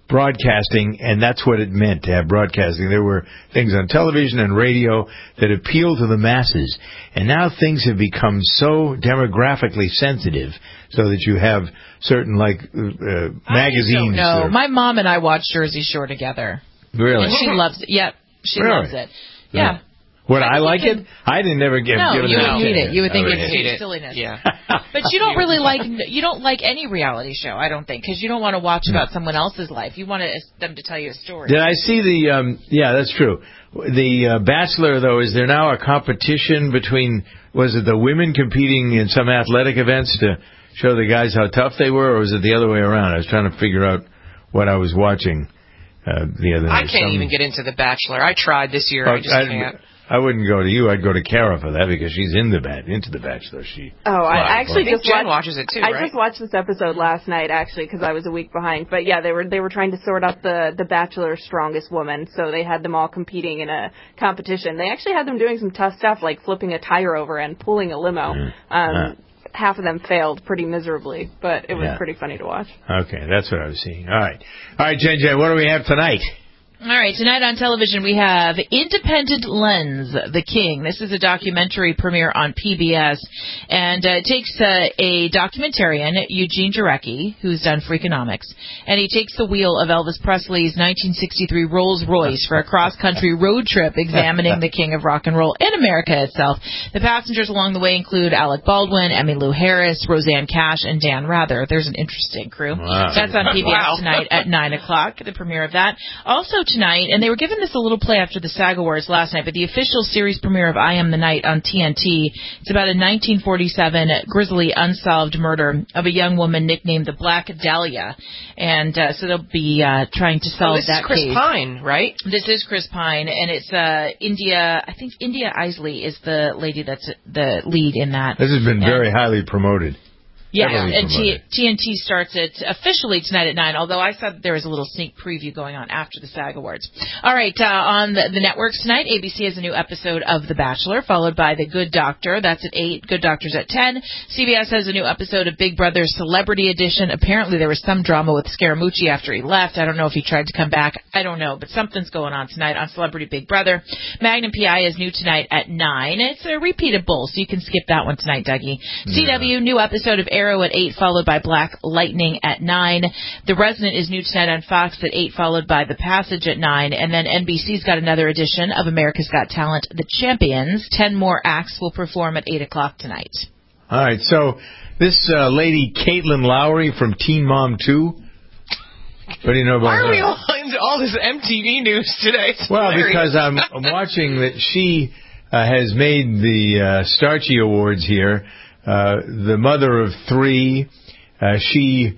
broadcasting, and that's what it meant to have broadcasting. There were things on television and radio that appealed to the masses, and now things have become so demographically sensitive, so that you have certain like uh, magazines. No, or, my mom and I watch Jersey Shore together. Really? And she loves it. Yep, she Really? loves it. Yeah. yeah. Would I, I like it? I didn't ever get. No, given you that would hate it. You would think I it's hate too it. silliness. Yeah. But you don't really like you don't like any reality show, I don't think, because you don't want to watch about someone else's life. You want to, them to tell you a story. Did I see the? Um, yeah, that's true. The uh, Bachelor, though, is there now a competition between? Was it the women competing in some athletic events to show the guys how tough they were, or was it the other way around? I was trying to figure out what I was watching uh, the other I night. can't some, even get into The Bachelor. I tried this year. Oh, I just I, can't. I wouldn't go to you. I'd go to Kara for that because she's in the bat into the Bachelor. She. Oh, I actually I think just Jen watched, watches it too, I right? just watched this episode last night actually because I was a week behind. But yeah, they were they were trying to sort out the the Bachelor's strongest woman, so they had them all competing in a competition. They actually had them doing some tough stuff like flipping a tire over and pulling a limo. Mm. Um, Uh. Half of them failed pretty miserably, but it was Yeah. pretty funny to watch. Okay, that's what I was seeing. All right, all right, Jen Jen, what do we have tonight? All right, tonight on television we have Independent Lens, The King. This is a documentary premiere on P B S, and uh, it takes uh, a documentarian, Eugene Jarecki, who's done Freakonomics, and he takes the wheel of Elvis Presley's nineteen sixty-three Rolls-Royce for a cross-country road trip examining the king of rock and roll and America itself. The passengers along the way include Alec Baldwin, Emmylou Harris, Roseanne Cash, and Dan Rather. There's an interesting crew. Wow. That's on P B S Wow. tonight at nine o'clock, the premiere of that. Also tonight, and they were giving this a little play after the SAG Awards last night, but the official series premiere of I Am the Night on T N T. It's about a nineteen forty-seven grisly unsolved murder of a young woman nicknamed the Black Dahlia, and uh, so they'll be uh, trying to solve oh, this that is Chris case. Pine, right? This is Chris Pine, and it's uh, India. I think India Isley is the lady that's the lead in that. This has been And- very highly promoted. Yeah, Heavily and T- promoted. TNT starts it officially tonight at nine, although I saw there was a little sneak preview going on after the SAG Awards. All right, uh, on the, the networks tonight, A B C has a new episode of The Bachelor, followed by The Good Doctor. That's at eight. Good Doctor's at ten. C B S has a new episode of Big Brother Celebrity Edition. Apparently there was some drama with Scaramucci after he left. I don't know if he tried to come back. I don't know, but something's going on tonight on Celebrity Big Brother. Magnum P I is new tonight at nine. It's a repeated bowl, so you can skip that one tonight, Dougie. Yeah. C W, new episode of Arrow at eight, followed by Black Lightning at nine. The Resident is new tonight on Fox at eight, followed by The Passage at nine. And then N B C's got another edition of America's Got Talent, The Champions. Ten more acts will perform at eight o'clock tonight. All right, so this uh, lady, Caitlin Lowry from Teen Mom two, what do you know about Why are her? we all into all this M T V news today? It's Well, hilarious. because I'm, I'm watching that she uh, has made the uh, Starchy Awards here. Uh, the mother of three, uh, she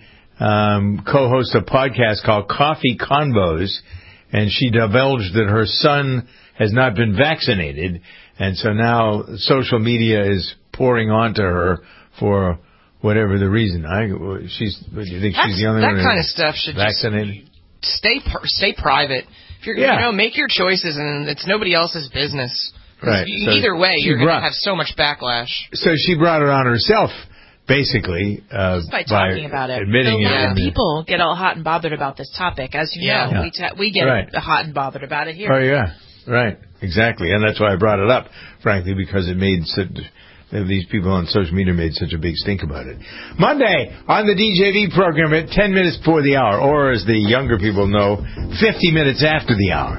um, co-hosts a podcast called Coffee Convos, and she divulged that her son has not been vaccinated, and so now social media is pouring onto her for whatever the reason. I, she's, do you think That's, she's the only that one kind of stuff should vaccinated? Just stay pr- stay private. If you're, Yeah. you know, make your choices, and it's nobody else's business. 'Cause Right. you- So either way, she you're going brought- to have so much backlash. So she brought it on herself, basically, uh, Just by talking about it. admitting a it. lot of and- people get all hot and bothered about this topic. As you Yeah. know, Yeah. we, ta- we get Right. hot and bothered about it here. Oh, yeah. Right. Exactly. And that's why I brought it up, frankly, because it made such, these people on social media made such a big stink about it. Monday on the D J V program at ten minutes before the hour, or as the younger people know, fifty minutes after the hour.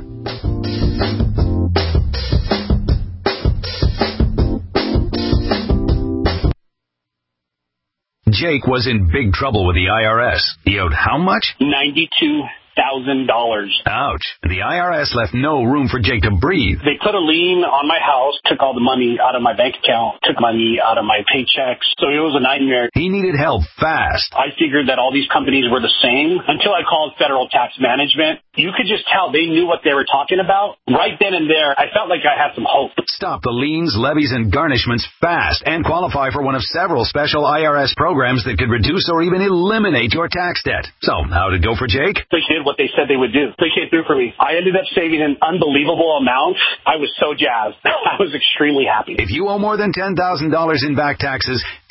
Jake was in big trouble with the I R S. He owed how much? ninety-two thousand dollars. Ouch. The I R S left no room for Jake to breathe. They put a lien on my house, took all the money out of my bank account, took money out of my paychecks. So it was a nightmare. He needed help fast. I figured that all these companies were the same until I called Federal Tax Management. You could just tell they knew what they were talking about. Right then and there, I felt like I had some hope. Stop the liens, levies, and garnishments fast and qualify for one of several special I R S programs that could reduce or even eliminate your tax debt. So, how'd it go for Jake? They did what they said they would do. They came through for me. I ended up saving an unbelievable amount. I was so jazzed. I was extremely happy. If you owe more than ten thousand dollars in back taxes,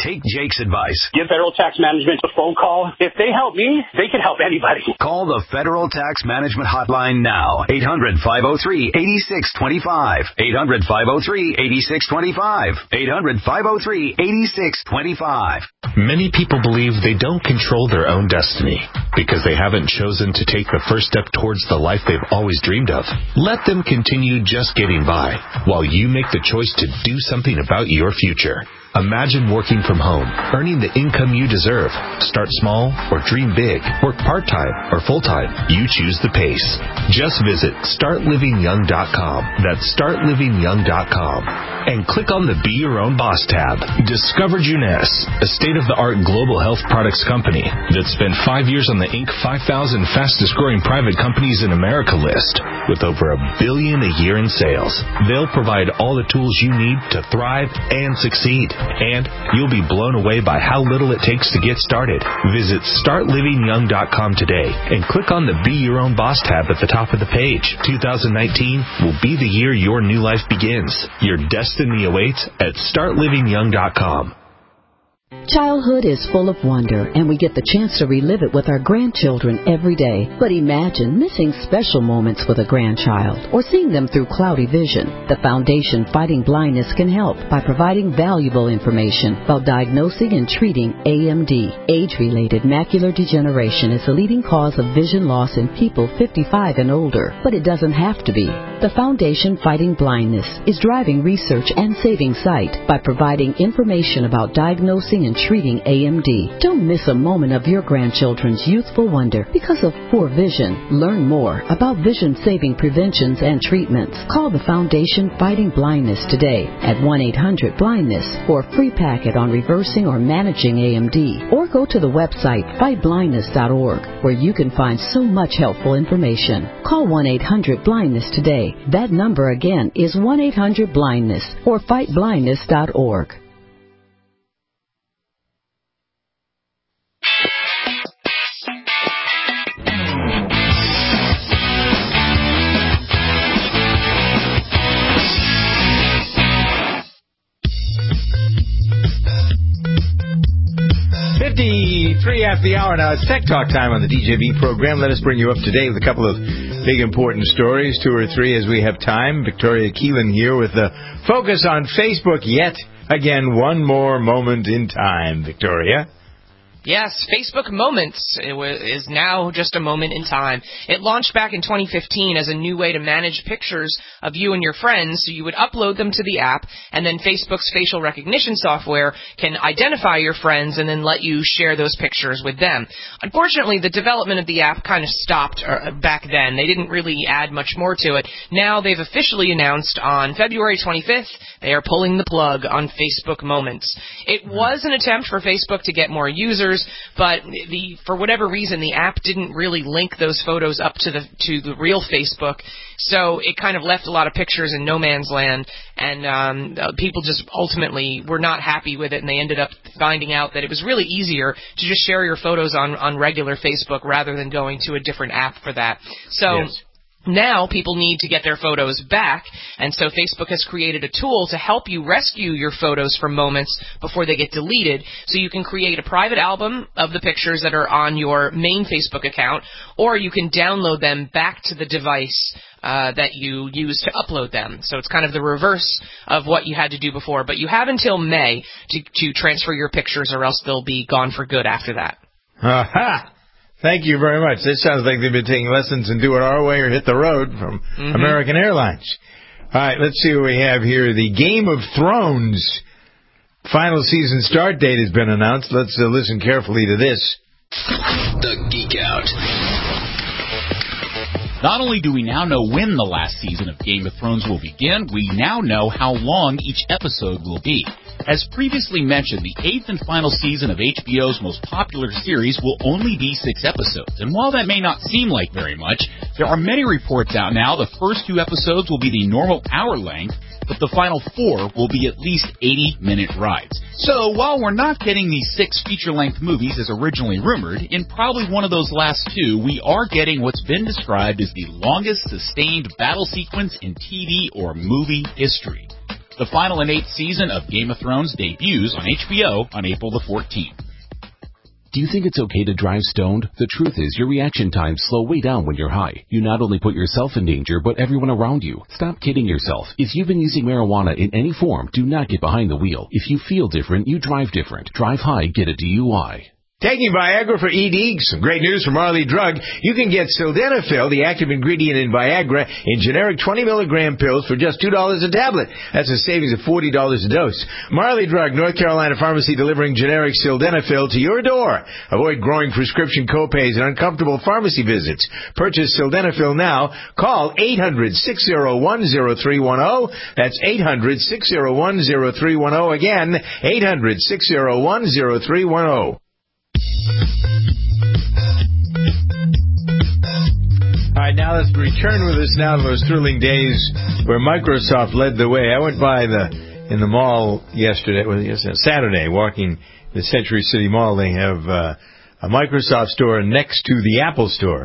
Take Jake's advice. Give Federal Tax Management a phone call. If they help me, they can help anybody. Call the Federal Tax Management Hotline now. eight hundred, five oh three, eight six two five. eight hundred, five oh three, eight six two five. eight hundred, five oh three, eight six two five. Many people believe they don't control their own destiny because they haven't chosen to take the first step towards the life they've always dreamed of. Let them continue just getting by while you make the choice to do something about your future. Imagine working from home, earning the income you deserve. Start small or dream big. Work part-time or full-time. You choose the pace. Just visit start living young dot com. That's start living young dot com. And click on the Be Your Own Boss tab. Discover Juness, a state-of-the-art global health products company that spent five years on the Inc five thousand fastest-growing private companies in America list with over a billion a year in sales. They'll provide all the tools you need to thrive and succeed. And you'll be blown away by how little it takes to get started. Visit start living young dot com today and click on the Be Your Own Boss tab at the top of the page. two thousand nineteen will be the year your new life begins. Your destiny awaits at start living young dot com. Childhood is full of wonder, and we get the chance to relive it with our grandchildren every day. But imagine missing special moments with a grandchild or seeing them through cloudy vision. The Foundation Fighting Blindness can help by providing valuable information about diagnosing and treating A M D. Age-related macular degeneration is the leading cause of vision loss in people fifty-five and older, but it doesn't have to be. The Foundation Fighting Blindness is driving research and saving sight by providing information about diagnosing and treating A M D. Don't miss a moment of your grandchildren's youthful wonder because of poor vision. Learn more about vision-saving preventions and treatments. Call the Foundation Fighting Blindness today at one eight hundred blindness for a free packet on reversing or managing A M D. Or go to the website fight blindness dot org where you can find so much helpful information. Call one eight hundred blindness today. That number again is one eight hundred blindness or fight blindness dot org. fifty-three after the hour now. It's Tech Talk time on the D J B program. Let us bring you up to date with a couple of big important stories, two or three as we have time. Victoria Keelan here with the focus on Facebook yet again. One more moment in time, Victoria. Yes, Facebook Moments is now just a moment in time. It launched back in twenty fifteen as a new way to manage pictures of you and your friends, so you would upload them to the app, and then Facebook's facial recognition software can identify your friends and then let you share those pictures with them. Unfortunately, the development of the app kind of stopped back then. They didn't really add much more to it. Now they've officially announced on February twenty-fifth they are pulling the plug on Facebook Moments. It was an attempt for Facebook to get more users, but the for whatever reason the app didn't really link those photos up to the to the real Facebook, so it kind of left a lot of pictures in no man's land, and um, people just ultimately were not happy with it, and they ended up finding out that it was really easier to just share your photos on on regular Facebook rather than going to a different app for that. So. Yes. Now people need to get their photos back, and so Facebook has created a tool to help you rescue your photos from Moments before they get deleted, so you can create a private album of the pictures that are on your main Facebook account, or you can download them back to the device uh, that you use to upload them. So it's kind of the reverse of what you had to do before, but you have until May to, to transfer your pictures, or else they'll be gone for good after that. Aha! Thank you very much. This sounds like they've been taking lessons in Do It Our Way or Hit the Road from mm-hmm. American Airlines. All right, let's see what we have here. The Game of Thrones final season start date has been announced. Let's uh, listen carefully to this. The Geek Out. Not only do we now know when the last season of Game of Thrones will begin, we now know how long each episode will be. As previously mentioned, the eighth and final season of H B O's most popular series will only be six episodes. And while that may not seem like very much, there are many reports out now the first two episodes will be the normal hour length, but the final four will be at least eighty-minute rides. So while we're not getting these six feature-length movies as originally rumored, in probably one of those last two, we are getting what's been described as the longest sustained battle sequence in T V or movie history. The final and eighth season of Game of Thrones debuts on H B O on April the fourteenth. Do you think it's okay to drive stoned? The truth is, your reaction times slow way down when you're high. You not only put yourself in danger, but everyone around you. Stop kidding yourself. If you've been using marijuana in any form, do not get behind the wheel. If you feel different, you drive different. Drive high, get a D U I. Taking Viagra for E D, some great news from Marley Drug. You can get Sildenafil, the active ingredient in Viagra, in generic twenty milligram pills for just two dollars a tablet. That's a savings of forty dollars a dose. Marley Drug, North Carolina pharmacy delivering generic Sildenafil to your door. Avoid growing prescription copays and uncomfortable pharmacy visits. Purchase Sildenafil now. Call eight hundred, six oh one, oh three one oh. That's eight hundred, six oh one, oh three one oh. Again, eight hundred, six oh one, oh three one oh. All right, now let's return with us now to those thrilling days where Microsoft led the way. I went by the in the mall yesterday, well, yesterday Saturday, walking the Century City Mall. They have uh, a Microsoft store next to the Apple store,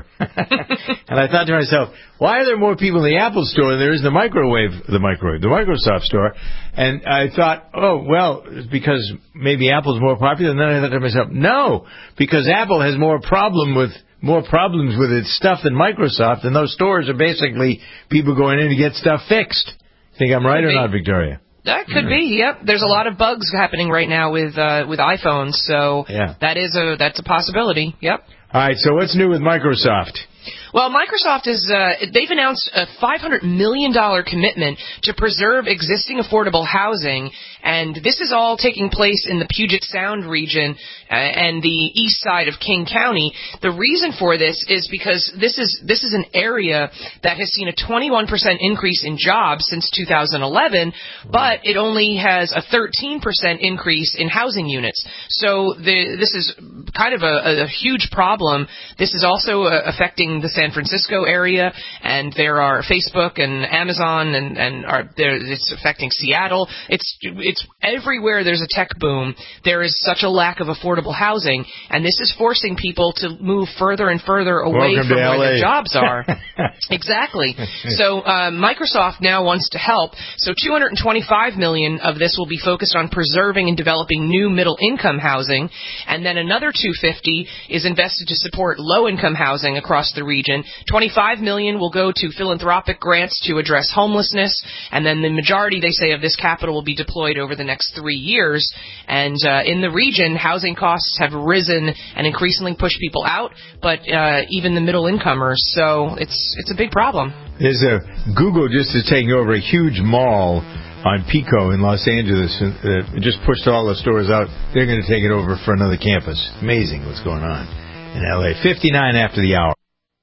and I thought to myself, why are there more people in the Apple store than there is in the microwave, the microwave, the Microsoft store? And I thought, oh, well, it's because maybe Apple's more popular. And then I thought to myself, no, because Apple has more problem with more problems with its stuff than Microsoft, and those stores are basically people going in to get stuff fixed. Think I'm right or not, Victoria? That could be. Yep. There's a lot of bugs happening right now with uh, with iPhones, so yeah. that is a that's a possibility. Yep. All right. So what's new with Microsoft? Well, Microsoft is, uh, they've announced a five hundred million dollars commitment to preserve existing affordable housing, and this is all taking place in the Puget Sound region uh, and the east side of King County. The reason for this is because this is, this is an area that has seen a twenty-one percent increase in jobs since two thousand eleven, but it only has a thirteen percent increase in housing units. So the, this is kind of a, a huge problem. This is also uh, affecting the San Francisco area, and there are Facebook and Amazon, and, and are there, it's affecting Seattle. It's it's everywhere there's a tech boom. There is such a lack of affordable housing, and this is forcing people to move further and further away Welcome from to where L A. their jobs are. Exactly. So uh, Microsoft now wants to help. So two hundred twenty-five million dollars of this will be focused on preserving and developing new middle-income housing, and then another two hundred fifty million dollars is invested to support low-income housing across the region. twenty-five million dollars will go to philanthropic grants to address homelessness, and then the majority, they say, of this capital will be deployed over the next three years. And uh, in the region, housing costs have risen and increasingly pushed people out, but uh, even the middle incomers. So it's it's a big problem. There's a Google just is taking over a huge mall on Pico in Los Angeles. Uh, it just pushed all the stores out. They're going to take it over for another campus. Amazing what's going on in L A. fifty-nine after the hour.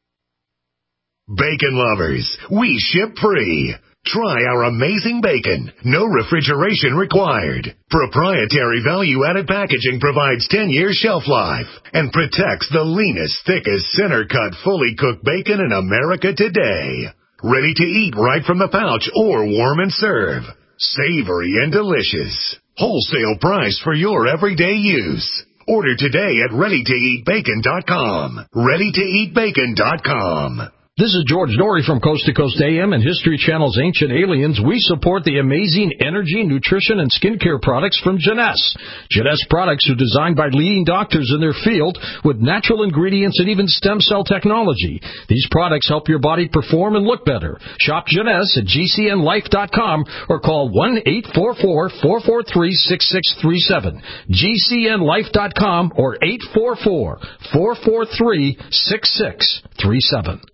Bacon lovers, we ship free. Try our amazing bacon. No refrigeration required. Proprietary value-added packaging provides ten years shelf life and protects the leanest, thickest, center-cut, fully cooked bacon in America today. Ready to eat right from the pouch or warm and serve. Savory and delicious. Wholesale price for your everyday use. Order today at ready to eat bacon dot com. ready to eat bacon dot com. This is George Norrie from Coast to Coast A M and History Channel's Ancient Aliens. We support the amazing energy, nutrition, and skincare products from Jeunesse. Jeunesse products are designed by leading doctors in their field with natural ingredients and even stem cell technology. These products help your body perform and look better. Shop Jeunesse at G C N life dot com or call one eight four four, four four three, six six three seven. G C N life dot com or eight four four, four four three, six six three seven.